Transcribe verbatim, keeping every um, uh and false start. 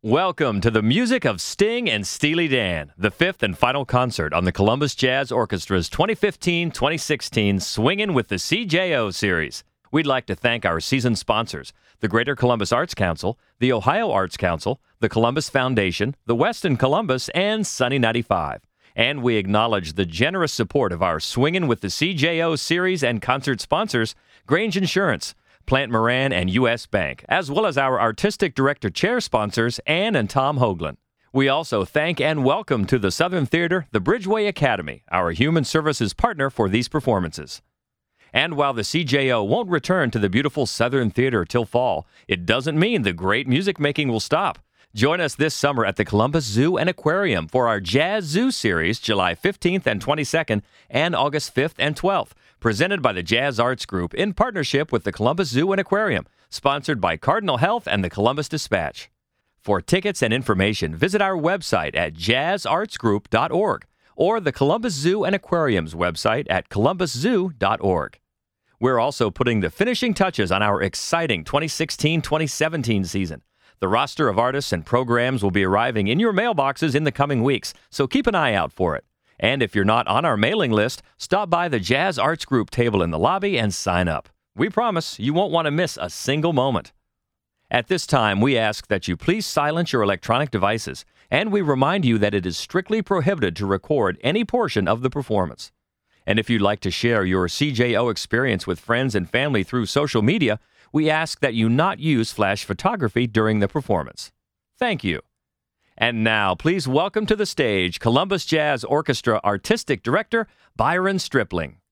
Welcome to the music of Sting and Steely Dan, the fifth and final concert on the Columbus Jazz Orchestra's twenty fifteen twenty sixteen Swingin' with the C J O series. We'd like to thank our season sponsors, the Greater Columbus Arts Council, the Ohio Arts Council, the Columbus Foundation, the Westin Columbus, and Sunny ninety-five. And we acknowledge the generous support of our Swingin' with the C J O series and concert sponsors, Grange Insurance, Plant Moran, and U S Bank, as well as our Artistic Director Chair sponsors, Ann and Tom Hoagland. We also thank and welcome to the Southern Theater the Bridgeway Academy, our human services partner for these performances. And while the C J O won't return to the beautiful Southern Theater till fall, it doesn't mean the great music making will stop. Join us this summer at the Columbus Zoo and Aquarium for our Jazz Zoo series, July fifteenth and twenty-second and August fifth and twelfth, presented by the Jazz Arts Group in partnership with the Columbus Zoo and Aquarium, sponsored by Cardinal Health and the Columbus Dispatch. For tickets and information, visit our website at jazz arts group dot org or the Columbus Zoo and Aquarium's website at columbus zoo dot org. We're also putting the finishing touches on our exciting twenty sixteen twenty seventeen season. The roster of artists and programs will be arriving in your mailboxes in the coming weeks, so keep an eye out for it. And if you're not on our mailing list, stop by the Jazz Arts Group table in the lobby and sign up. We promise you won't want to miss a single moment. At this time, we ask that you please silence your electronic devices, and we remind you that it is strictly prohibited to record any portion of the performance. And if you'd like to share your C J O experience with friends and family through social media, we ask that you not use flash photography during the performance. Thank you. And now, please welcome to the stage Columbus Jazz Orchestra Artistic Director, Byron Stripling.